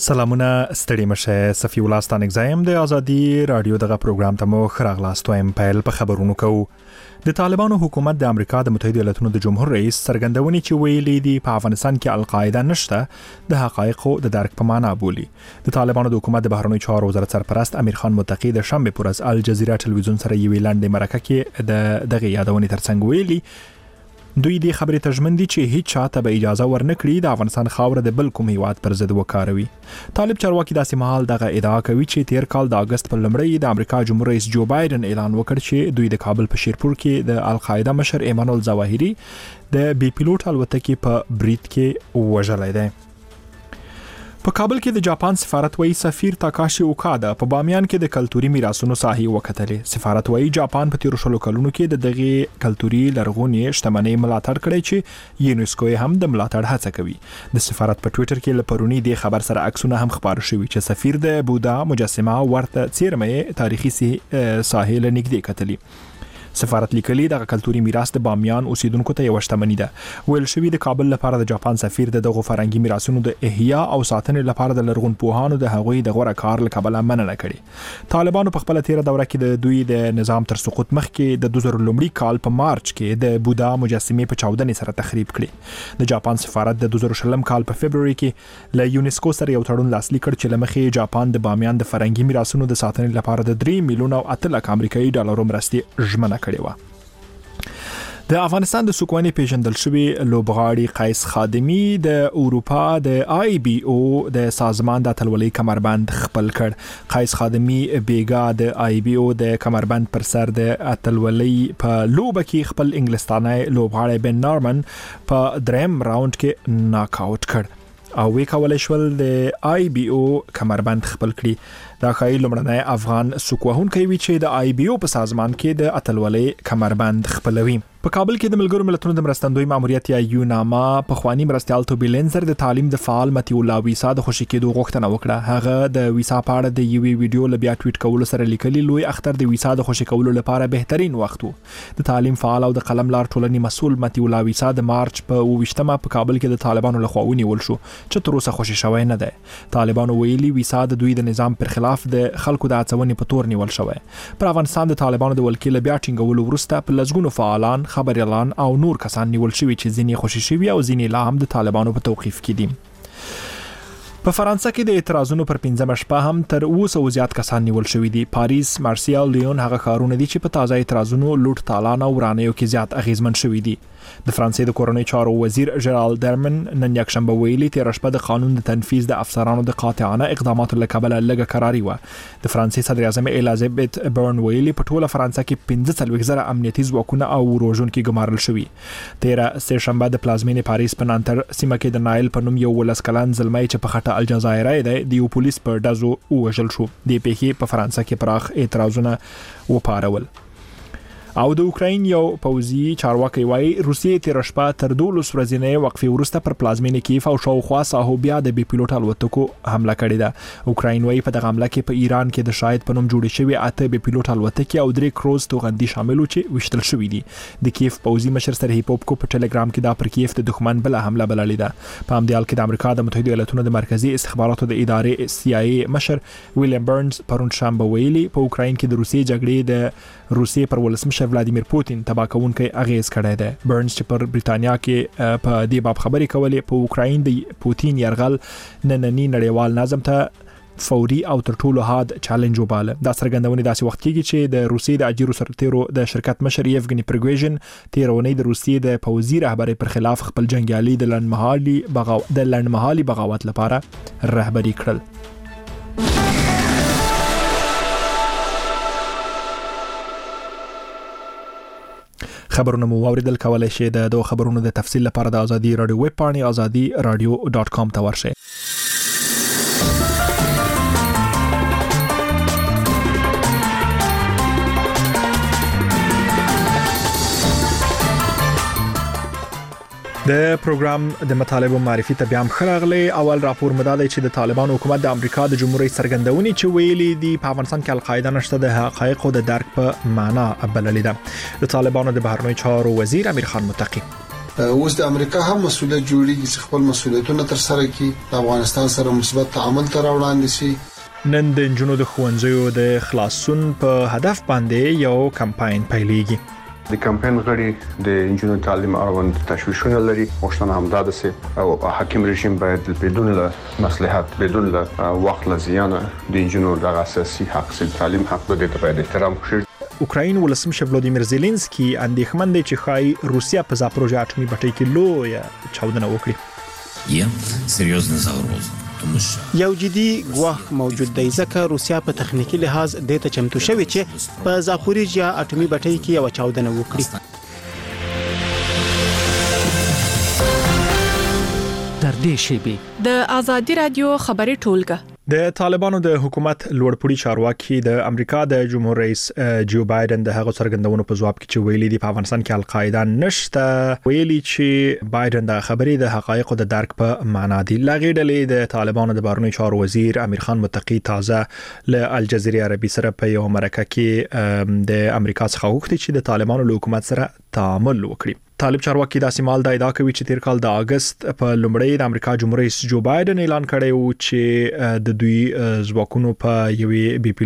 سلامونه ستړي مشه صفی الله ستانک زایم د ازادي رادیو دغه پروګرام ته مو خراغلاست وایم پیل په خبرونو کوو. د طالبانو حکومت د امریکا د متحده ایالاتونو د جمهور رئیس څرګندونې چې ویلي دي په افغانستان کې القاعده نشته د حقایقو د درک په معنا بولي. د طالبانو د حکومت د بهرنیو چارو وزارت سرپرست امیر خان متقی د شنبه پر ورځ الجزیره ټلویزیون سره یوې لنډې مرکه کې دغه یادونې ترڅنګ ویلي دوی د خبرې تجمن دي چې هیڅ چاته به اجازه ورنکړي د افغانستان خاوره د بل کوم هیواد پر ضد وکاروي. طالب چارواکي داسې مهال دغه ادعا کوي چې تیر کال د اگست په لومړۍ د امریکا جمهور رئیس جو بایدن اعلان وکړ چې دوی د کابل په شیرپور کې د القاعده مشر ایمان الظواهری د بي پیلوټ الوتکې په برید کې وژلی دی. په کابل کې د جاپان سفارت وایي سفیر تاکاشي اوکادا په بامیان کې د کلتوري میراثونو ساحې وکتلې. سفارت وایي جاپان په تیر شلو کلونو کې د دغه کلتوري لرغونې شتمنۍ ملاتړ کړی چې یونسکو هم د ملاتړ هڅه کوي. د سفارت په ټوئیټر کې لپرونی د خبر سره عکسونه هم خبر شوي چې سفیر د بودا مجسمه ورته څیرمه تاریخي ساحې لنګدې کتلې. سفارت لیکلي دغه کلتوري میراث د بامیان اوسیدونکو ته یو شتمنۍ ده. ویل شوی د کابل لپاره د جاپان سفیر دغه فرهنګي میراثونو د احیا او ساتنې لپاره د لرغونپوهانو د هغوی د غوړه کار لکبله مننه کړې. طالبانو په خپل تیر دوره کې د دوی د نظام تر سقوط مخکې د 2000 لومړي کال په مارچ کې د بودا مجسمه په چاودنې سره تخریب کړې. د جاپان سفارت د 2000 کال په فبرवरी کې له یونسکو سره یو تړون لاسلیک کړ چې لمخې جاپان د بامیان د فرهنګي میراثونو د ساتنې لپاره د 3 میلیون او 8 لک امریکایي ډالرو مرستې ژمنه کړې و. د افغانستان د سوکواني پیژندل شوی لوبغاړي قیس خادمی د اروپا د آی بی او د سازمان د اتلولۍ کمربند خپل کړ. قیس خادمی بیګا د آی بی او د کمربند پر سر د اتلولۍ په لوبه کې خپل انګلستاني لوبغاړي بن نارمن په دریم راوند کې ناک آوټ کړ او وی کولای شول د آی بی او کمربند خپل کړي. دا خایي لمړنی افغان سوکوهونکی وی چې د آی بی او په سازمان کې د اتلولۍ کمربند خپلوي. په کابل کې د ملګرو ملتونو د مرستندوی ماموریت یا یوناما په خواني مرستيال توبی لینزر د تعلیم د فعال متي الله ویسا د خوشی کېدو غوښتنه وکړه. هغه د ویسا په اړه د یوې ویډیو لبیا ټویټ کولو سره لیکلي لوی اختر د ویسا د خوشی کولو لپاره بهترین وخت وو. د تعلیم فعال او د قلم لار ټولنې مسؤل متي الله ویسا د مارچ په 28مه په کابل کې د طالبانو لخوا ونیول شو چې تر اوسه خوشی شوی نه دی. طالبانو ویلي ویسا د دوی د نظام پر خلاف د خلکو د اڅونې په تور نیول شوی. پر افغانستان د طالبانو د ولکې لبیا ټینګولو وروسته په لزګونو فعالان خبريالان او نور کسان نیول شوی چې ځینې خوشی شوی او ځینې لا هم د طالبانو په توقیف کې دي. په فرانسه کې د اعتراضونو پر 15 شپه هم تر اوسه زیات کسان نیول شوی دي. پاریس، مارسیل، لیون هغه ښارونه دي چې په تازه اعتراضونو لوټ تالان او ورانیو کې زیات اغیزمن شوی دي. د فرانسې د کورنۍ چارو وزیر ژرال درمن نن یکشنبه ویلي تیر شپه د قانون د تنفيذ د افسرانو د قاطعانه اقداماتو لکبله لږه قراری و. د فرانسې صدر اعظم الیزابت بورن ویلي په ټوله فرانسه کې 15,000 امنیتي ځواکونه او روزونکي ګمارل شوي. تیر سه شنبه د پلازمینې پاریس په نانتر سیمه کې د نایل په نوم یو ولسکلن زلمی چې په خټه الجزایر دی د یو پولیس پر دزو وژل شو. د پیښې په فرانسه کې پراخ اعتراضونه وپارول. او د اوکراین یو پوځي چارواکي وایي روسیې تیر شپه تر 12 ورځې وقفې وروسته پر پلازمینې کیف او شاوخوا ساحو بیا د بي پیلوټ الوتکو حمله کړې ده. اوکراین وایي په دغه حمله کې په ایران کې د شاهد په نوم جوړې شوی 8 بي پیلوټ الوتکې او 3 کروز توغندي شامل و چې وشتل شوی دي. د کیف پوځي مشر سرهی پوپکو په ټلګرام کې دا پر کیف د دښمن بل حمله بللې ده. په همدې حال کې د امریکا د متحده ایالاتونو د مرکزی استخباراتو د ادارې CIA مشر ویلیام برنز پرون شنبه ویلي په اوکراین کې د روسیې جګړې د روسیې پر ولسمشر ولادیمیر پوتین تبا کوونکی اغیز کړی دی. برنز چې پر بریتانیا کې په دې باب خبرې کولې په اوکراین د پوتین يرغل نننی نړیوال نظم ته فوري او تر ټولو حاد چیلنج وباله. دا څرګندونه داسې وخت کېږي چې د روسیې د اجیرو سرتیرو د شرکت مشر یفګنی پرګوژن تیرونی د روسیې د پوځي رهبری پر خلاف خپل جنگیالي د لنډمهالي بغاوت لپاره رهبری کړل. خبرونه مو اوریدل کولای شئ د دوه خبرونو د تفصیل لپاره د ازادي رادیو ویب پاڼې azadi.radio.com ته ورشئ. د پروګرام د مطالبه معرفي ته بیا هم خراغلي. اول راپور مداده چې د طالبانو حکومت د امریکا د جمهور رئیس څرګندونې چې ویلي دي په افغانستان کې القاعده نشته د حقایقو د درک په معنا بللې ده. د طالبانو د بهرنیو چارو وزیر امیر خان متقی اوس د امریکا هم مسؤلیت جوړیږي چې خپل مسؤلیتونه تر سره کړي، افغانستان سره مثبت تعامل ته راوړاندې شي. نن د جنونو د خوندزیو د خلاصون په هدف باندې یو کمپاین پیلېږي. د کمپاین غړي د انجینر تعلیم اړوند تشویشونه لري، غوښتنه همدا ده چې او حاکم رژیم باید بدون له مصلحت، بدون له وخت له زیان د انجینر د اساسي حق سي تعلیم حق د دې باید احترام وشي. اوکراین ولسمشر ولادیمیر زيلنسکي اندېښمن دی چې خای روسیا په زاپروژه اټومي بټۍ کې لویه چاودنه وکړي. є серйозна загроза. یو جدي ګواښ موجود دی ځکه روسیا په تخنیکی لحاظ د ته چمتو شوی چې په زاپوریژیا اټومي بټۍ کې یو چاودنه وکړي. تر دې شیبې د ازادي رادیو خبري ټولګه. د طالبانو د حکومت لوړپوړي چارواکي د امریکا د جمهور رئیس جو بایدن د هغه څرګندونو په ځواب کې چې ویلي دی په افغانستان کې القاعده نشته، ویلي چې بایدن د خبرې د حقایقو د درک په معنا دی. لغې ډلې د طالبانو د بهرنی چارو وزیر امیر خان متقی تازه له الجزیره عربي سره په یو مرکه کې د امریکا څخه غوښتي چې د طالبانو له حکومت سره تعامل وکړي. طالب چارواکي د سیمال د ادعا کوي چې تیر کال د اگست په لومړی د امریکا جمهور رئیس جو بایدن اعلان کړی و چې د دوی ځواکونو په یوې بي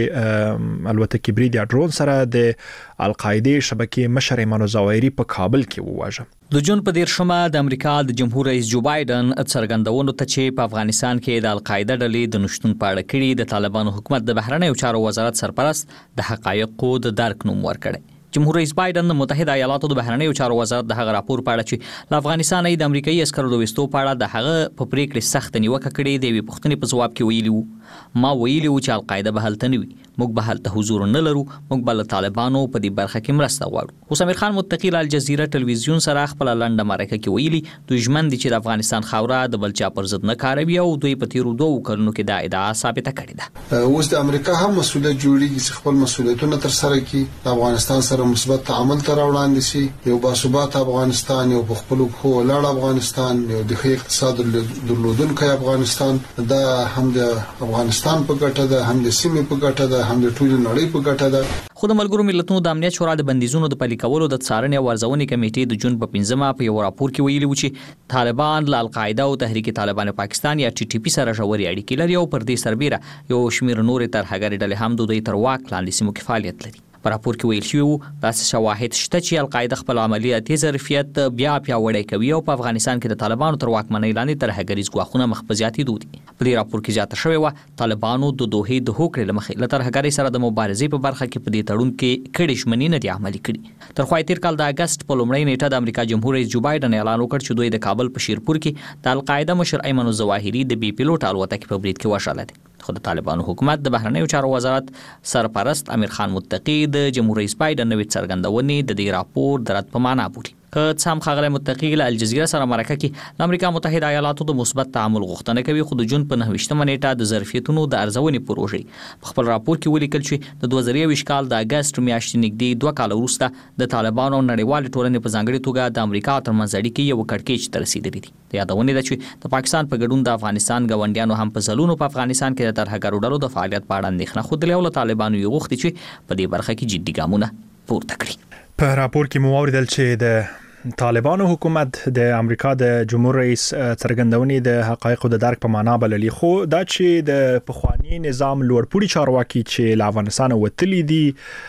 پیلوټ الوتکې برید یا ډرون سره د القاعده شبکې مشر ایمان الظواهری په کابل کې وواژه. د جون په 13 د امریکا د جمهور رئیس جو بایدن څرګندونو ته چې په افغانستان کې د القاعده ډلې د نشټون په اړه کړي د طالبانو حکومت د بهرنیو چارو وزارت سرپرست د حقایقو د درک نوم ورکړي. جمهور رئیس بایدن د متحده ایالاتو د بهرنیو چارو وزارت د هغه راپور په اړه چې له افغانستان د امریکایي عسکرو د وستو په اړه د هغه په پریکړه سخت نیوکه کړې دی. وی پښتني په جواب کې ویلي ما ویلي چې القاعده به هلته نه وي، موږ به هلته حضور نه لرو، موږ به له طالبانو په دې برخه کې مرسته غواړو. اوس امیر خان متقی له الجزیره ټلویزیون سره خپل لنډه مرکه کې ویلي دوی ژمن دي چې د افغانستان خاوره د بلچا پر ضد نه کاروي او دوی په تیرو 2 کلونو کې دا ادعا ثابته کړې ده. اوس د امریکا هم مسؤلیت جوړیږي چې خپل مسؤلیتونه تر سره کړي، افغانستان سره مثبت تعامل ته راوړاندې شي. یو باثبات افغانستان، یو په خپل خو ولاړ افغانستان، یو د ښه اقتصاد درلودونکی افغانستان، دا هم د افغانستان په ګټه ده، هم د سیمې په ګټه ده، هم د ټولو نړۍ په ګټه ده. خو د ملګرو ملتونو د امنیت شورا د بندیزونو د پلي کولو د څارنې او ارزونې کمیټې د جون په 15 په یو راپور کې ویلي و چې طالبان له القاعده او تحریک طالبان پاکستان یا ټي ټي پی سره ژورې اړیکې لري او پر دې سربېره یو شمېر نورې ترهګرې ډلې هم د دوی تر واک لاندې سیمو کې فعالیت لري. په راپور کې ویل شوی داسې شواهد شته چې القاعده خپل عملیاتي ظرفیت بیا پیاوړی کوي او په افغانستان کې د طالبانو تر واکمنۍ لاندې ترهګریز ګواښونه مخ په زیاتېدو دي. په دې راپور کې زیاته شوې و طالبانو د دوحې د هوکړې له مخې له ترهګرۍ سره د مبارزې په برخه کې په دې تړون کې کړي ژمنې نه دي عملي کړي. تر خو تیر کال د اگست په لومړۍ نیټه د امریکا جمهور رئیس جو بایدن اعلان وکړ چې دوی د کابل په شیرپور کې د القاعده مشر ایمان الظواهری د بي پیلوټ الوتکې په برید کې وشړل دي. خو د طالبانو حکومت د بهرنیو چارو وزارت سرپرست امیر خان متقی د جمهور رئیس بایدن نوې څرګندونې د دې راپور د رد په معنا بولي. که څه هم ښاغلی متقی له الجزیره سره مرکه کې د امریکا متحده ایالاتو د مثبت تعامل غوښتنه کوي، خو د جون په 9 نیټه د ظرفیتونو د ارزونې پروژې په خپل راپور کې ولیکل چې د 2023 کال د اگست میاشتې نږدې 2 کال وروسته د طالبانو نړیوال ټولنې په ځانګړي توګه د امریکا ترمنځ اړیکې یو کړکېچ ته رسیدلې دي. د یادونې ده چې د پاکستان په ګډون د افغانستان ګاونډیانو هم په ځلونو په افغانستان کې د ترهګرو ډلو د فعالیت په اړه اندېښنه ښودلې او له طالبانو یې غوښتي چې په دې برخه کې جدي ګامونه پورته کړي. په راپور کې مو اوریدل چې د طالبانو حکومت د امریکا د جمهور رئیس څرګندونې د حقایقو د درک په معنا بللي، خو دا چې د پخوانی نظام لوړپوړي چارواکي چې له افغانستان وتلي دي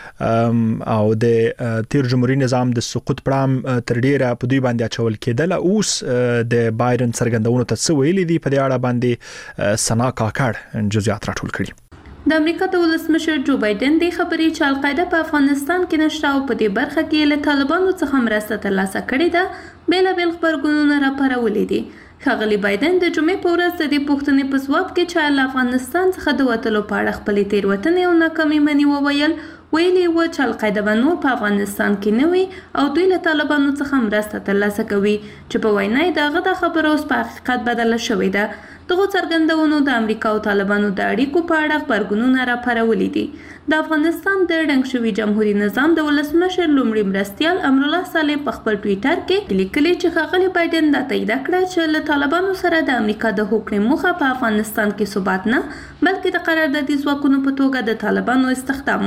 او د تیر جمهوریت نظام د سقوط پړام تر ډیره په دوی باندې اچول کېدل، اوس د بایدن څرګندونو ته څه ویلي دي په دې اړه باندې سنا کاکړ جزئیات راټول کړي. د امریکا د ولسمشر جو بایدن د خبرې چې القاعده په افغانستان کې نشته او په دې برخه کې له طالبانو څخه مرسته ترلاسه کړې ده بیلابېل خبرګونونه راپارولي دي. ښاغلي بایدن د جمعې په ورځ د دې پوښتنې په ځواب کې چې له افغانستان څخه د وتلو په اړه خپلې تېروتنې او ناکامۍ مني وویل، ویلي و چې القاعده به نور په افغانستان کې نه وي او دوی له طالبانو څخه مرسته ترلاسه کوي، چې په وینا یې د هغه دا خبره اوس په حقیقت بدله شوې ده. دغه څرګندونو د امریکا او طالبانو د اړیکو په اړه خبرګونونه راپارولي دي. د افغانستان د ړنګ شوي جمهوریت نظام د ولسمشر لومړي مرستیال امرالله صالح په خپل ټویټر کې لیکلي چې ښاغلي بایدن دا تایید کړه چې له طالبانو سره د امریکا د هوکړې موخه په افغانستان کې ثبات نه بلکې د قراردادي ځواکونو په توګه د طالبانو استخدام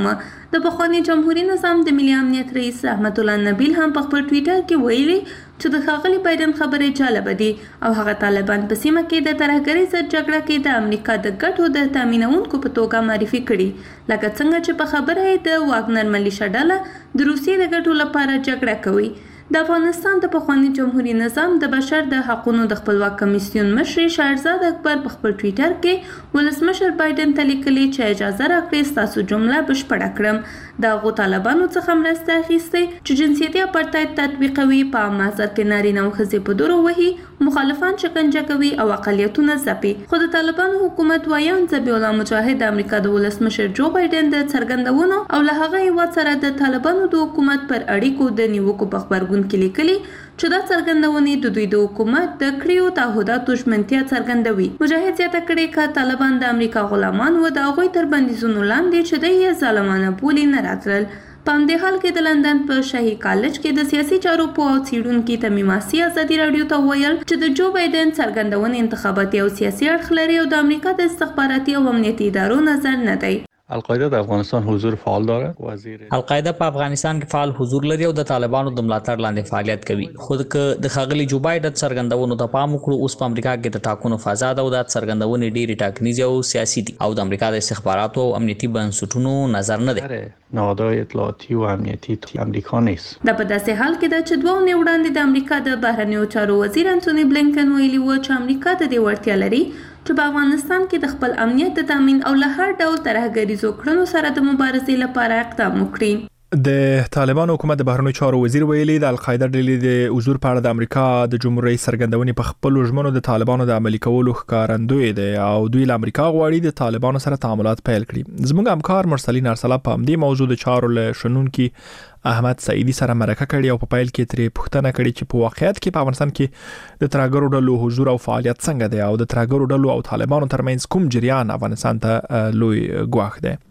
د پخوانی جمهوریت نظام د ملي امنیت رئیس رحمت الله نبیل هم په خپل ټویټر کې ویلي چې د ښاغلي بایدن خبرې جالبه دي او هغه طالبان په سیمه کې د ترهګرۍ ضد جګړه کې د امریکا د ګټو د تامینونکو په توګه معرفي کړي، لکه څنګه چې په خبره یې د واګنر ملیشه ډله د روسیې د ګټو لپاره جګړه کوي. د افغانستان د پخوانی جمهوریت نظام د بشر د حقوقو د خپلواک کمیسیون مشر شهرزاد اکبر په خپل ټویټر کې ولسمشر بایدن ته لیکلي چې اجازه راکړئ ستاسو جمله بشپړه کړم. د هغو طالبانو څخه مرسته اخیستې چې جنسیتي اپارتاید تطبیقوي، په عامه ځای کې نارینه او ښځې په دورو وهي، مخالفان شکنجه کوي او اقلیتونه ځپي. خو د طالبانو حکومت وایي ذبیح الله مجاهد د امریکا د ولسمشر جو بایدن د څرګندونو او له هغه هیواد سره د طالبانو د حکومت پر اړیکو د نیوکو په خبرګون کې لیکلي چې دا څرګندونې د دوی د حکومت د کړیو تعهداتو ژمنتیا څرګندوي. مجاهد زیاته کړې که طالبان د امریکا غلامان و د هغوی تر بندیزونو لاندې چې دوی یې ظالمانه بولي نه راتلل. په همدې حال کې د لندن په شاهي کالج کې د سیاسي چارو پوه او څېړونکي تمیم آسي ازادي راډیو ته وویل چې د جو بایدن څرګندونې انتخاباتي او سیاسي اړخ لري او د امریکا د استخباراتي او امنیتي ادارو نظر نه دی. القاعده در افغانستان حضور فعال داره. القاعده په افغانستان کې فعال حضور لري او د طالبانو د ملاتړ لاندې فعالیت کوي. خود که د ښاغلي جو بایدن څرګندونو ته پام وکړو، اوس په امریکا کې د ټاکنو فضا ده او د څرګندونې ډېرې ټاکنیزې او سیاسي دي او د امریکا د استخباراتو او امنیتي بنسټونو نظر نه دی. نهادهای اطلاعاتی و امنیتی امریکا نیست. دا په داسې حال کې ده چې 2 اونۍ وړاندې د امریکا د بهرنیو چارو وزیر انټونی بلینکن ویلي و چې امریکا د دې وړتیا لري چې په افغانستان کې د خپل امنیت د تامین او له هر ډول ترهګریزو کړنو سره د مبارزې لپاره اقدام وکړي. د طالبانو حکومت د بهرنیو چارو وزیر ویلي د القاعده ډلې د حضور په اړه د امریکا د جمهوریت څرګندونې په خپل ژمنو د طالبانو د عملي کولو ښکارندوی دی او دوی له امریکا غواړي د طالبانو سره تعاملات پیل کړي. زموږ همکار مرسلین ارسلا په همدې موضوع د چارو له شنونکي احمد سعیدی سره مرکه کړې او په پیل کې ترې پوښتنه کړې چې په واقعیت کې په افغانستان کې د ترهګرو ډلو حضور او فعالیت څنګه دی او د ترهګرو ډلو او طالبانو ترمنځ کوم جریان افغانستان ته لوی ګواښ دی.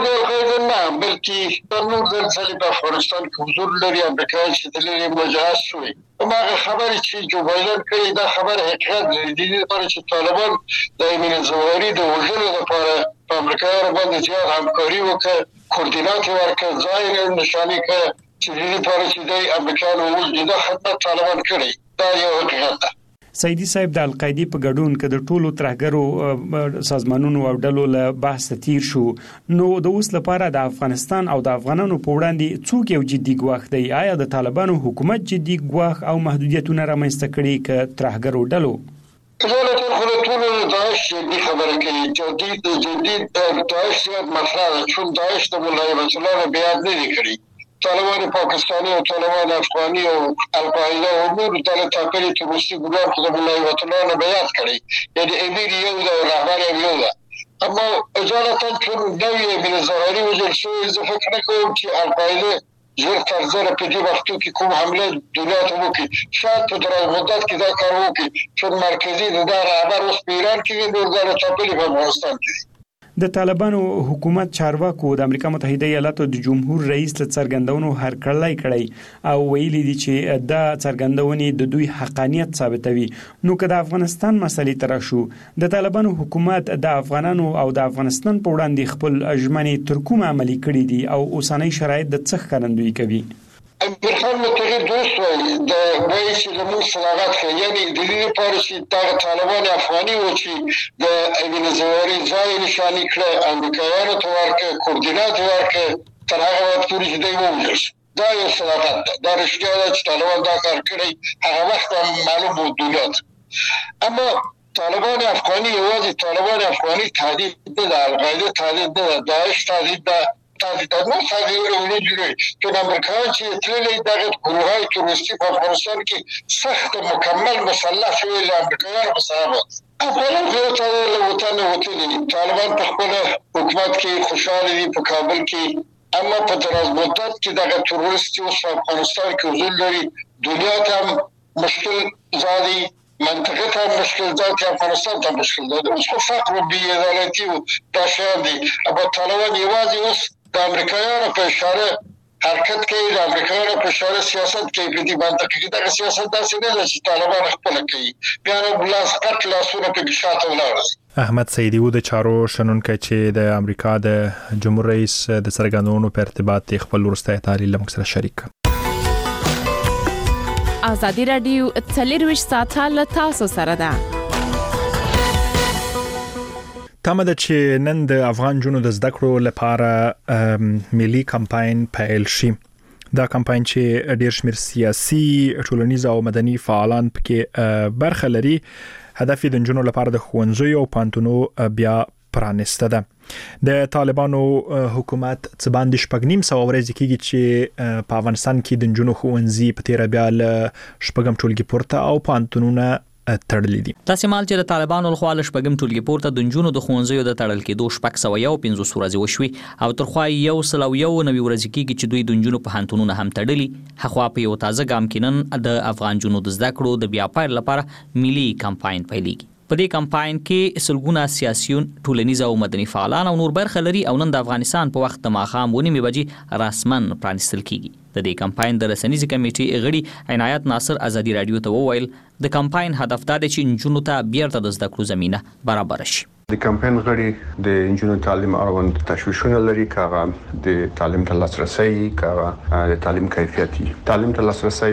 بلکې د نور ځلې په افغانستان کې حضور لري امریکایان چې دلته مجاز شوی. هغه خبرې چې جو بایدن کړي دا خبره حقیقت دی. د دې لپاره چې طالبان د امین زواری د وژلو لپاره په امریکایانو باندې زیات همکاري وکړي، کوردینات ورکړي، ځای نشاني کړي چې د دې لپاره چې د امریکایانو وژل دا خدمت طالبان کړي. دا یو حقیقت دی. سیدی صاحب د القاعده په ګډون کې د ټولو ترهګرو سازمانونو او ډلو له بحث تیر شو، نو د اوس لپاره د افغانستان او د افغانانو په وړاندې څوک یو جدي ګواښ دی؟ آیا د طالبانو حکومت جدي ګواښ او محدودیتونه رامنځته کړي که ترهګرو ډلو؟ ټول داعش دې خبره کوي چې جدي داعش مطلب چون داعش د مولا الله بیان نه کړی. طالبان پاکستانی او طالبان افغانی او القاعده او نور ډلې ټاکلي چې روسي ګروپ د مولا الله نه بیان کړی. یعنی امیر یو د رهبر یو ده. اما اجازه چون نوې من ظاهري وجل شو زه فکر کوم چې القاعده زیر ترزره په دې وختو کې کوم حمله دنیا ته وکړي. شاید په دراز مدت کې دا کار وکړي چې مرکزی د رهبر اوس په ایران کې نور ډلې ټاکلي په افغانستان کې. د طالبانو حکومت چارواکو د امریکا متحده ایالاتو د جمهور رئیس له څرګندونو هرکړی کړی او ویلي دي چې دا څرګندونې د دوی حقانیت ثابتوي. نو که د افغانستان مسلې تر شو، د طالبانو حکومت د افغانانو او د افغانستان په وړاندې خپل ژمنې تر کومه عملي کړي دي او اوسنۍ شرایط د څه ښکارندویي کوي؟ امیر خان متحد دوست وایي د وایي چې د موږ صلاحیت کوي، یعنی د دې لپاره چې دا طالبان افغاني و چې د امین زواری ځای نشاني کړه، امریکایانو ته ورکړه، کوردینات ورکړه، تر هغه وخت پورې چې دوی ووژل. دا یو صلاحیت ده. دا رښتیا ده چې طالبان دا کار کړی، هغه وخت معلوم و دولت. اما طالبان افغاني یوازې طالبان افغاني تهدید نه ده، القاعده تهدید نه ده، داعش تهدید ده. نو تغییر ولودي چې امریکایان چې تللی دغه ګروهای تروریستي په افغانستان کې سخت مکمل مسلح شوی له امریکایانو سره. افغانان له وطن وتلي، طالبان په خپل حکومت کې خوشاله دي په کابل کې، اما په دراز مدت کې دغه تروریستي اوس په افغانستان کې حضور لري. دنیا ته مشکل زادي، منطقه ته مشکل ذات، افغانستان ته مشکل ذات. اوس خو فقر او بی‌عدالتي او دا شیان دي. اما طالبان یوازې اوس د امریکایانو په اشاره حرکت کوي د امریکایانو په شاړه سیاست کې په دې باندې دا سیاست داسې نه ده چې طالبان خپل کوي بیا نو بلاس پټ لاسونه په شاته ولاړ احمد سعیدی و د چارو شنونکو چې د امریکا د جمهور رئیس د سرګندونو په ارتباط خپل ورسته تحلیل موږ سره شریک ازادي رادیو 24 ساعته له تاسو سره ده تمه ده چې نن د افغان جنو د زده کړو لپاره ملي کمپاین پیل شي دا کمپاین چې ډیر شمیر سیاسي ټولنیز او مدني فعالان پکې برخه لري هدف د جنو لپاره د ښوونځیو او پانتونو بیا پرانسته ده د طالبانو حکومت څه باندې شپږ سو ورځې کېږي چې په افغانستان کې د جنو ښوونځي په تیر بیا ل شپږم ټولګي پورته او پانتونونه تړلې دي تاسو مال چې د طالبانو لخوا ل شپږم ټولګي پورته د جنونو د ښوونځیو د تړل کېدو شپږ سو یو 500 ورځې وشوي او ترخوا یو سلو یو نوي ورځې کېږي چې دوی د جنونو په هانتونونه هم تړلي هغه په یو تازه ګام کې نن د افغان جنونو د زده کړو د بیا پایل لپاره ملي کمپاین پیلېږي په دې کمپاین کې سلګونه سیاسيون ټولنیز او مدني فعالان او نور برخه لري او نن د افغانستان په وخت د ماښام 9 بجې رسمن پرانستل کیږي د دې کمپاین د رسنیز کمیټې غړي عنایت ناصر ازادي رادیو ته وویل د کمپاین هدف دا دی چې جنونو ته بیرته د زده کړو زمينه برابر شي د کمپاین غړي د انجونو تعلیم اړوند تشویشونه لري کاغه د تعلیم ته لاسرسي کاغه د تعلیم کیفیتي تعلیم ته لاسرسي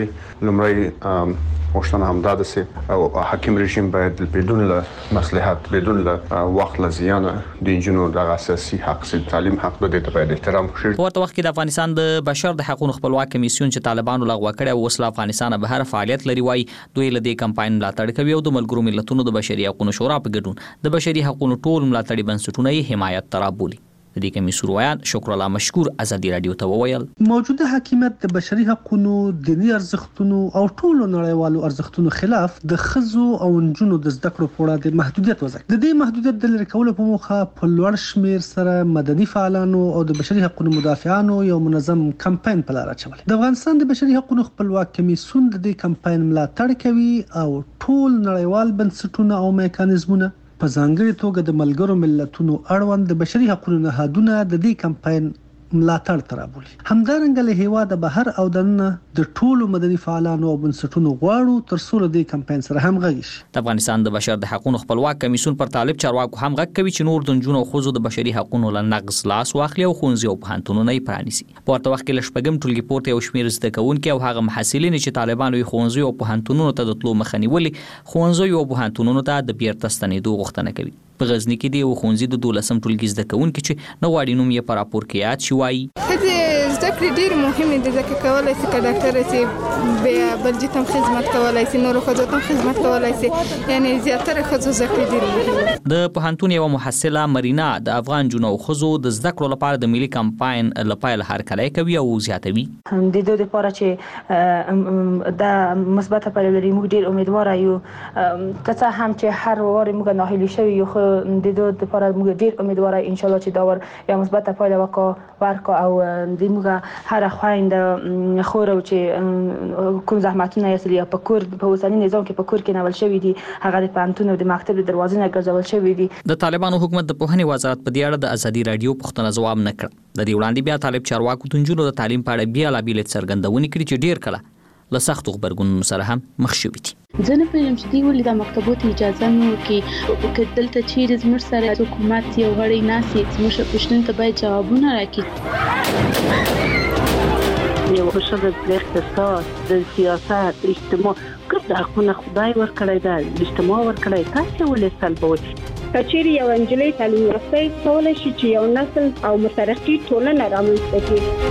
لمړی وشتنه همدا ده سه او حاکم رژیم باید بدون له مصلحت بدون له وخت له زیان د انجونو د اساسي حق سي تعلیم حق د دې په احترام شي په وخت کې د افغانستان د بشر د حقوقو خپلواک کمیسیون چې طالبانو لغوه کړی او وسله افغانستان به هر فعالیت لري وای دوی له دې کمپاین ملاتړ کوي او د ملګرو ملتونو د بشري حقوقو شورا په ګډون د بشري حقوقو ټول ملاتړي بنسټونه یې حمایت ترابولي د دې کمیسیون روان شکر الله مشکور ازادي رادیو ته وویل موجوده حکومت د بشري حقوقو دینی ارزښتونو او ټولو نړیوالو ارزښتونو خلاف د خزو او انجونو د زده کړو په وړاندې محدودیت وضع د دې محدودیت د لري کولو په موخه په لوړ شمیر سره مدني فعالانو او د بشري حقوقو مدافعانو یو منظم کمپاین په لار اچول د افغانستان د بشري حقوقو خپلواک کمیسیون د دې کمپاین ملاتړ کوي او ټول نړیوال بنسټونه او میکانیزمونه په ځانګړي توګه د ملګرو ملتونو اړوند د بشري حقوقو نهادونه د دې کمپاین ملاتړ ترابولي همدارنګه له هیواده بهر او دننه د ټولو مدني فعالانو او بنسټونو غواړو تر څو د کمپاین سره همغږي شي د افغانستان د بشر د حقوقو خپلواک کمیسیون پر طالب چارواکو هم غږ کوي چې نور د جنونو خوځو د بشري حقوقو له نقض لاس واخلي او ښوونځي او پوهنتونونه یې پرانیسي په ورته وخت کې له شپږم ټولګي پورته یو شمېر زده کوونکي او هغه محصلین چې طالبانو یې ښوونځي او پوهنتونونو ته د تلو مخه نیولې ښوونځي او پوهنتونونو ته د بیرته ستنېدو غوښتنه کوي په غزنی کې دی ښوونځي د 12م ټولګي زده کوونکي چې نو واړی نوم یې پر راپور کې یاد شي وایي زده کړې ډېر مهمه دي ځکه کولای شي چې ډاکټر شي بیا بلجی تم خدمت کولای شي نور خو ته خدمت کولای شي یعنی زیاتره خو زده کړې ډېر مهمه د پوهنتون یو محصله مرینا د افغان جنو خزو د زده کړو لپاره د ملي کمپاین لپاره هرکلی کوي او زیاتوي د دوی لپاره چې د مثبت پایله لري موږ ډېر امیدوار یو که هم چې هر واره موږ ناهیلي شوی یو د دوی لپاره موږ ډېر امیدوار ان شاء الله چې دا ور یا مثبت پایله ورکو او د موږ هر خويند خورو چې کوم زحمتونه یې په کور په اوسنی نظام کې په کور کې نول شوی دي هغه د پانتون او د مکتب د دروازې نه ګرځول شوی دي د طالبانو حکومت د پوهنې وزارت په دې اړه د ازادي رادیو پوښتنه ځواب نه کړ د دې وړاندې بیا طالب چارواکو تنجونو د تعلیم په اړه بیا لا بیل څرګندونې کړې چې ډیر کله له سختو خبرګونونو سره هم مخ شوي دي ځنه پېژم چې دی ولې د مکتبونو اجازه نه ورکړي دلته چیرې زموږ سره حکومت یو غړی ناسي زموږ پښتون ته باید جوابونه راکړي یو حشد د اقتصاد د سیاست اجتماع کله حقونه خدای ورکړی دا اجتماع ورکړی تاسو ولې سلبوي کچېری یو انجلۍ تعلیم یافته کولای شي چې یو نسل او مترقي ټولنه رامنځته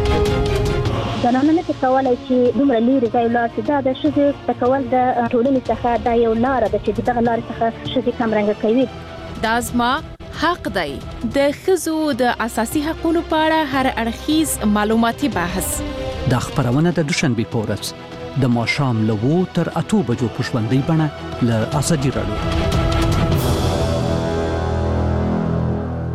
کړي زنانه نه کولای چې دومره لري ځای لا چې دا د شذ تکول د ټولنې څخه دا یو لار ده چې دغه لار څخه شذ کمرنګ کوي دا زما حق دی د خزو د اساسي حقوقو په اړه هر اړخیز معلوماتي بحث دا خبرونه د دوشنبه په ورځ د ماښام له 2 تر 8 بجو په ژوندۍ بڼه له ازادي رادیو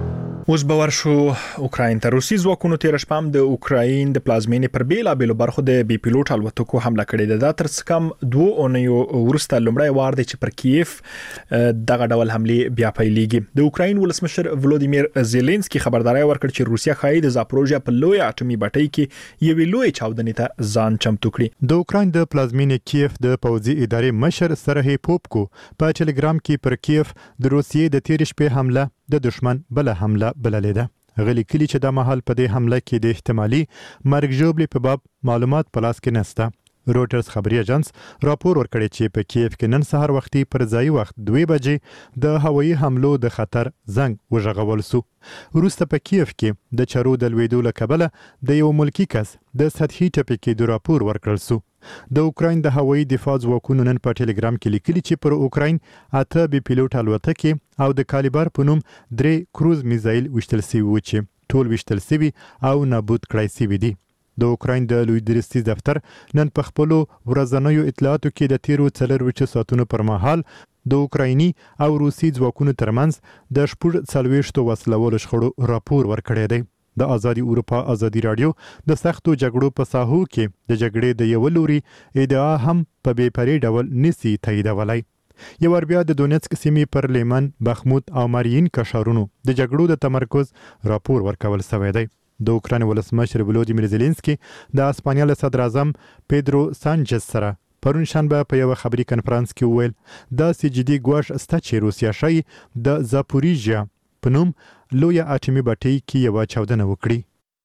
اوس باور شو اوکراین ته روسي ځواکونو تیر شپه د اوکراین د پلازمینې پر بیلابېلو برخو د بي پیلوټ الوتکو حمله کړې ده. تر څه کم 2 اونیو وروسته لومړی وار دی چې پر کیف دغه ډول حمله بیا پیلېږي. د اوکراین ولسمشر ولودیمیر زيلنسکي خبرداري ورکړه چې روسیا خایي د زاپروژیا په لوی اټومي بټۍ کې یوې لوی چاودنې ته ځان چمتو کړي. د اوکراین د پلازمینې کیف د پوځي ادارې مشر سرهی پوپکو په ټلګرام کې پر کیف د روسیې د تیر شپې حمله د دشمن بل حمله بللې ده. غلي کلی چې د محل په دې حمله کې د احتمالي مرګ ژوبلې په باب معلومات په لاس کې نشته. روټرز خبري اژانس راپور ورکړی چې په کیف کې نن سهار وختي پر ځای وخت 2 بجې د هوایي حملو د خطر زنګ وژغول سو. وروسته په کیف کې د چارو د لویدو له کبله د یو ملکی کس د سطحي ټپي کې د راپور ورکړل سو. د اوکراین د هوایي دفاع ځواکونو نن په ټلګرام کې لیکلي چې پر اوکراین 8 بي پیلوټ الوتکې او د کالیبر په نوم 3 کروز میزایل وشتل سوي و چې ټول وشتل سوي او نابود کړای سوي دي. د اوکراین د لوی درستي دفتر نن په خپل ورځنیو اطلاعاتو کې د تیرو 4 ساعتونو پر مهال د اوکرایني او روسي ځواکونو ترمنځ د 40 وسلوالو شخړو راپور ورکړی دی. د آزادي اروپا آزادي رادیو د سختو جګړو په ساحو کې د جګړې د یو لوري ادعا هم په بې پرې ډول نسی تاییدولای. یو ور بیا د دونیتسک سیمې پر لیمن، بخموت او مارین کشارونو د جګړو د تمرکز راپور ورکول شوی دی. د اوکراین ولسمشر ولودیمیر زيلنسکي د اسپانیا له صدر اعظم پیدرو سانچز سره پرون شنبه په یو خبري کنفرانس کې وویل دا سجدي ګواښ ستا چې روسیا شي د زاپوریژیا په نوم لوی اټومي بټۍ کې یو چاودنه وکړي.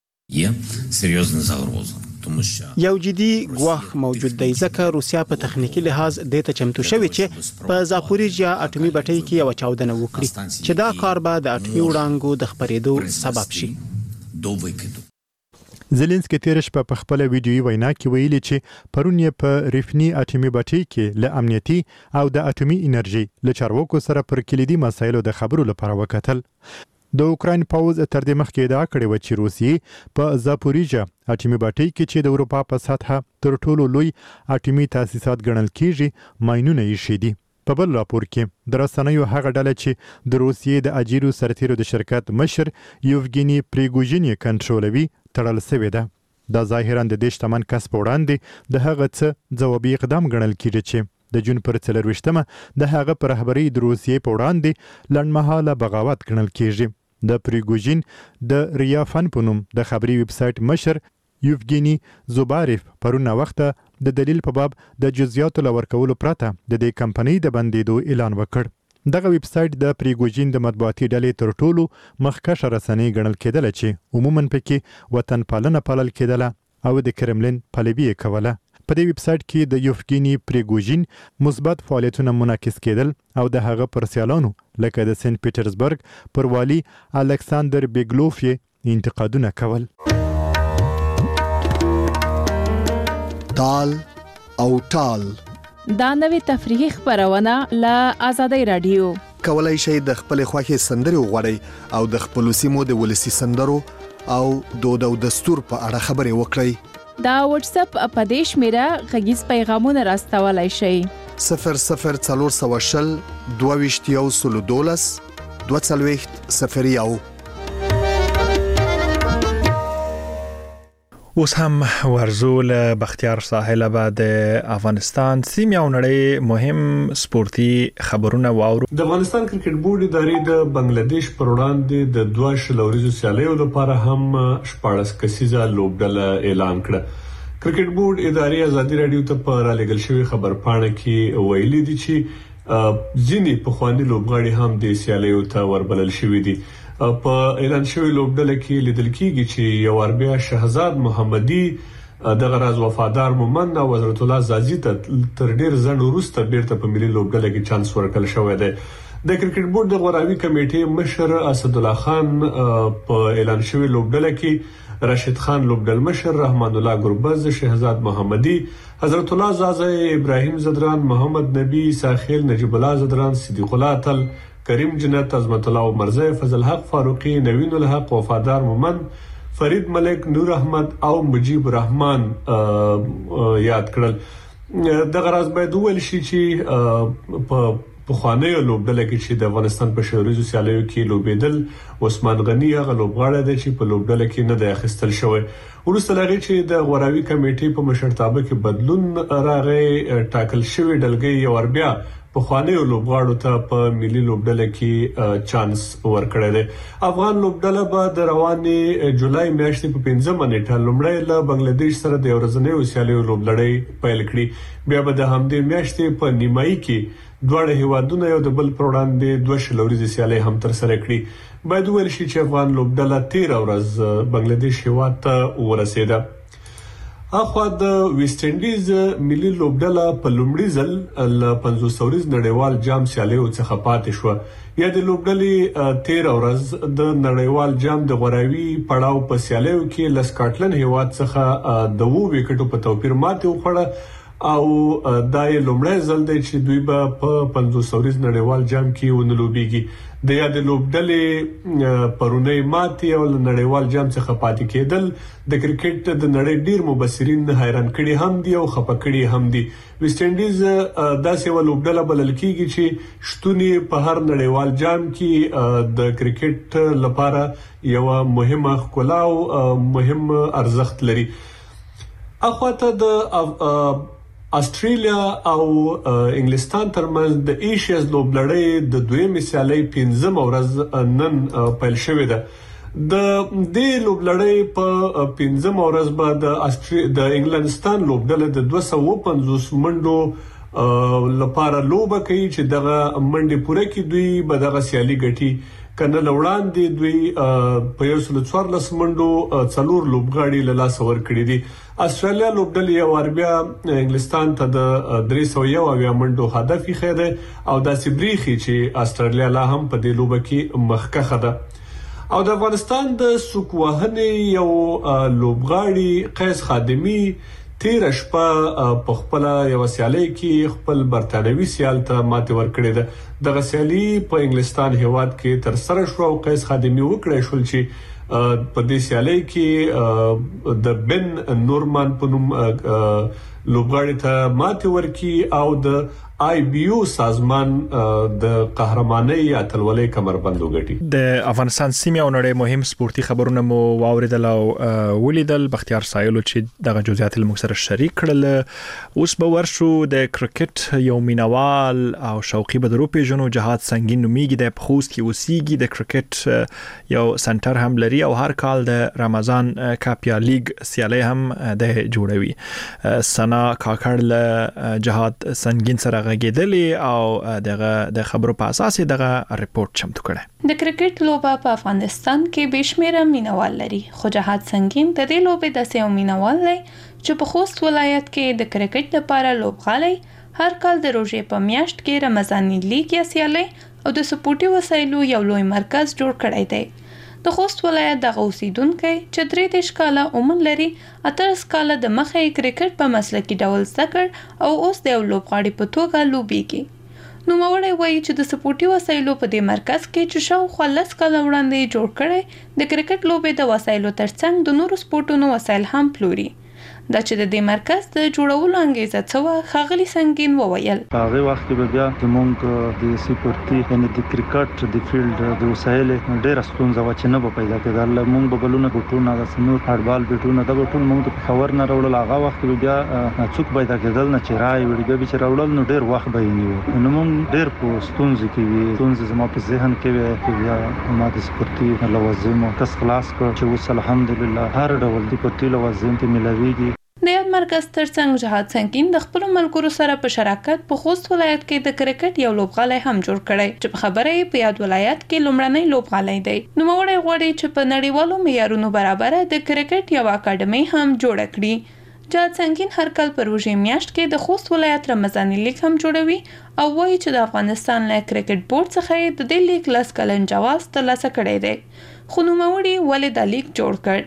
یو جدي ګواښ موجود دی ځکه روسیا په تخنیکی لحاظ د ته چمتو شوی چې په زاپوریژیا اټومي بټۍ کې یو چاودنه وکړي چې دا کار به د اټومي وړانګو د خپرېدو سبب شي. زيلنسکي تیر شپه په خپل ویډیوي وینا کې ویلي چې پرون یې په ریفني اټومي بټۍ کې له امنیتي او د اټومي انرژي له چارواکو سره پر کلیدي مسایلو د خبرو لپاره وکتل. د اوکراین پوز تر دې مخکې ادعا کړې و چې روسیې په زاپوریژیا اټومي بټۍ کې چې د اروپا په سطحه تر ټولو لوی اټومي تاسیسات ګڼل کیږي ماینونه یې شي دي. په بل راپور کې د رسنیو هغه ډله چې د روسیې د اجیرو سرتیرو د شرکت مشر یوفګینی پریګوژین یې کنټرولوي تړل شوی ده. دا ظاهرا د دې شتمن کس په وړاندې د هغه څه ځوابي اقدام ګڼل کیږي چې د جون پر 24مه د هغه پر رهبرۍ د روسیې په وړاندې لنډمهاله بغاوت ګڼل کیږي. د پریګوژین د ریافن په نوم د خبري ویب سټ مشر یوفګینی زوباریف پرون وخت د دلیل په باب د جزئیاتو لورکولو پرته د دې کمپنۍ د بندیدو اعلان وکړ. دغه ویب سټ د پریګوژین د مطبوعاتي ډلې تر ټولو مخکښه رسنۍ ګڼل کېدل چې عموما پکې وطن پالنه پالل کېدله او د کرملین پلوي کوله. په دې ویب سټ کې د یوفګینی پریګوژین مثبت فعالیتونه منعکس کېدل او د هغه پر سیالانو لکه د سنت پیټرزبرګ پر والی الکساندر بیګلوف انتقادونه کول. تال او ټال دا نوې تفریحي خبرونه له آزادۍ رادیو کولای شي د خپل خوښي سندري وغوړي او د خپل سیمو د ولسی سندرو او دود او دستور په اړه خبري وکړي. دا واتس اپ په دیش میرا غږیز پیغامونه راستولای شي 0040 22 22 اوس هم ورزول بختیار ساحل بعد افغانستان سیمه او نړۍ مهم سپورتي خبرونه واورو. د افغانستان کرکټ بورډ ادارې د بنگلاديش پر وړاندې د 2 شلوريزو سیالیو لپاره هم 14 کسیزه لوبډله اعلان کړه. کرکټ بورډ ادارې آزادي رادیو ته په رالېږل شوی خبرپاڼه کې ویلي دي چې ځینې پخوانی لوبغاړي هم د سیالیو ته وربلل شوی دي. په اعلان شوی لوبډله کې لیدل کېږي چې یو اربیا شهزاد محمدي د غراز وفادار مومن او حضرت الله زازي ته تر ډیر ځنډ وروسته بیرته په ملي لوبډله کې چانس ورکړل شوی دی. د کرکټ بورډ د غوراوي کمیټې مشر اسد الله خان په اعلان شوی لوبډله کې راشد خان لوبډل مشر، رحمان الله ګربز، شهزاد محمدي، حضرت الله زازي، ابراهيم زدران، محمد نبي، ساخیل، نجیب الله زدران، صدیق الله تل، کریم جنت، عظمت الله مرزا، فضل حق فاروقي، نوین الحق، وفادار مومن، فرید ملک، نور احمد او مجيب الرحمن یاد کړل. د غراز باید ویل شي چې په په خواني لوبډله کې چې د افغانستان په شوریزو سیالیو کې لوبېدل عثمان غنی هغه لوبغاړی دی چې په لوبډله کې نه د اخیستل شوی. ورسته لغې چې د غوراوي کمیټې په مشرتابه کې بدلون راغی، ټاکل شوی ډلګي یو وربیا په خواني لوبغاړو ته په ملي لوبډله کې چانس ورکړی دی. افغان لوبډله به د روانې جولای میاشتې په 15 نیټه لومړی له بنگلاديش سره د ورځنیو سیالیو لوبلړۍ پیل کړي. بیا به د همدې میاشتې په نیمایي کې دواړه هیوادونه یو د بل پر وړاندې 2 شلوريزې سیالۍ هم تر سره کړي. باید ویل شي چې افغان لوبډله 13 ورځ بنگلاديش هیواد ته ورسېده. اخوا د ویسټ انډیز ملي لوبډله په لومړي ځل له 500 ورځ نړیوال جام سیالیو څخه پاتې شو. یا د لوبډلې 13 ورځ د نړیوال جام د غوراوي پړاو په سیالیو کې له سکاټلند هیواد څخه د 2 وکټو په توپیر ماته وخوړه او دای لومړی ځل دی چې دوی به په 500 ورځ نړیوال جام کې ونلوبېږي. د یاد لوبډلې پرونی ماتي او نړیوال جام څخه پاتې کېدل د کرکټ د نړۍ ډیر مبصرین حیران کړي هم دي او خپه کړي هم دي. ویسټ انډیز داسې ول لوبډله بلل کېږي چې شتونی په هر نړیوال جام کې د کرکټ لپاره یو مهمه ښکلا او مهم ارزښت لري. اخواته د استرالیا او انګلستان ترمنځ د ایشیاز لوبلړۍ د دویمې سیالۍ 15 ورځ نن پیل شوې ده. د دې لوبلړۍ په 15 ورځ بعد د انګلستان لوبډله د 250 منډو لپاره لوبه کوي چې دغه منډې پوره کې دوی به دغه سیالي ګټي. کنه لوړاندې دوی په 114 منډو 4 لوبغاړي له لاس ور کړی دي. استرالیا لوبډلې یو وربیا انګلستان ته د 301 منډو هدف یې خېده او د سبریخي چې استرالیا لا هم په دې لوبه کې مخکخه ده. او د افغانستان د سوکوهنې یو لوبغاړي قیس خادمی 13 شپه په خپل یو سیالي کې خپل برتانوي سیال ته ماته ورکړې ده. د غسیالي په انګلستان هیواد کې تر سره شو او قیس خادمی وکړې شول چې په دې سیالي کې د بن نورمان په نوم لوبغاړي ته ماته ورکي او د آی بي او سازمان د قهرمانۍ اتلولۍ کمربند وګټي. د افغانستان سیمه او نړۍ مهم سپورتي خبرونه مو واوریدل او ولیدل. بختیار سایلو چې دغه جزئیات له موږ سره شریک کړل. اوس به ورشو د کرکټ یو مینوال او شوقي بدرو پیژنو جهاد سنگین نومیږي د خوست کې وسیږي. د کرکټ یو سنټر هم لري او هر کال د رمضان کاپ یا لیګ سیالي هم د جوړوي. سنا کاکړ له جهاد سنگین سره غږیدلی او د خبرو په اساس دغه ریپورت چمتو کړي. د کرکټ لوبه په افغانستان کې بشمیره مینوال لري، خو جهاد سنگین د دې لوبې د سیمه مینوال دی چې په خوست ولایت کې د کرکټ لپاره لوبغاړي هر کال د روزې په میاشت کې رمضاني لیګ یا سیالي او د سپورتي وسایلو یو لوی مرکز جوړ کړی دی. د خوست ولایت د اوسیدونکو چې 3 کاله عمر لري 18 کاله د مخې کرکټ په مسلکي ډول زده او اوس د لوبغاړي په توګه لوبيږي. نو موري وایي چې د سپورتي وسایلو په دې مرکز کې چې شاوخوا 10 کاله وړاندې جوړ کړي د کرکټ لوبې د وسایلو ترڅنګ د نورو سپورتونو وسایل هم پلوري. دا چې د دې مرکز د جوړولو انګیزه څه و خاغلی سنگین وویل. هغه وخت کې بیا زمونږ د سپورتي یعنی د کرکټ د فیلډ د وسایل ډېر ستونزه و چې نه به پیدا کېدل. مونږ به بلونه بوټونه د سنور هډبال بوټونه د بوټون مونږ په خبر نه راوړل. هغه وخت بیا څوک پیدا کېدل نه چې راي وړي به چې راوړل نو ډېر وخت به نیو. نو مونږ ډېر په ستونزه کې وي. ستونزه زما په ذهن کې وي چې بیا ما د سپورتي لوازم کس خلاص کړ چې اوس الحمدلله هر ډول د سپورتي لوازم ته ملويږي. د یاد مرکز ترڅنګ جهاد سنگین د خپل ملګرو سره په شراکت په خوست ولایت کې د کرکټ یو لوبغالی هم جوړ کړی چې په خبره یې په یاد ولایت کې لومړنی لوبغالی دی. نو موږ غواړي چې په نړیوالو معیارونو برابر د کرکټ یو اکاډمي هم جوړ کړي. جهاد سنگین هر کال په روزې میاشت کې د خوست ولایت رمضاني لیګ هم جوړوي او وایي چې د افغانستان له کرکټ بورډ څخه د دې لیګ 10 کلن جواز ترلاسه کړی دی. خو نو موږ ولې د لیګ جوړ کړ؟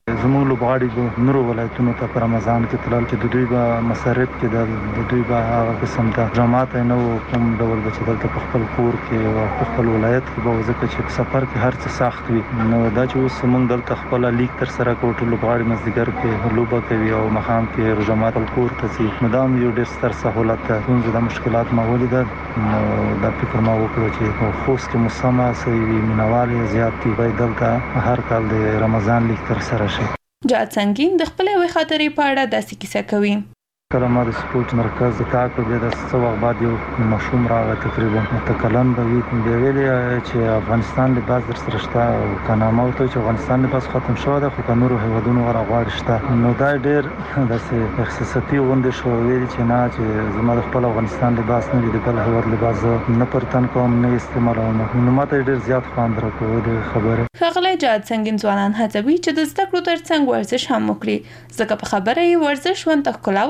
زموږ لوبغاړي به نورو ولایتونو ته په رمضان کې تلل چې د دوی به مصارف کې د دوی به هغه قسم ته جماعت نه کوم ډول به چې دلته په خپل کور کې او په خپل ولایت کې به ځکه چې په سفر کې هر څه سخت وي نو دا چې اوس موږ دلته خپل لیګ تر سره کوو ټول لوبغاړي مزدګر کې لوبه کوي او مخام کې جماعت کور ته سي مدام یو ډېر ستر سہولت ده څنګه د مشکلات ما ولیدل نو دا فکر ما وکړ چې خوست کې مسمه سوي مینوالي زیات دي باید دلته هر کال د رمضان لیګ تر سره شي. جهاد سنگین د خپل وی خاطرې په اړه داسې کیسه کوي. کله ما د سپورت مرکز د کار په د څو وخت بعد یو مشوم راغی تقریبا متکلم به وی ویلي چې افغانستان لباس در سره شته او کنامه او ته چې افغانستان لباس ختم شو ده خو نور هیوادونو غواړي شته نو دا ډېر داسې احساساتي غونډه شو ویلي چې نه چې زما د خپل افغانستان لباس نه دی بل هیواد لباس نه پرتن کوم نه استعمالوم نو ماته ډېر زیات خوند راکوي د خبره. ښاغلی جهاد سنگین ځوانان هڅوي چې د زده کړو ترڅنګ ورزش هم وکړي ځکه په خبره یې ورزش ژوند ته ښکلا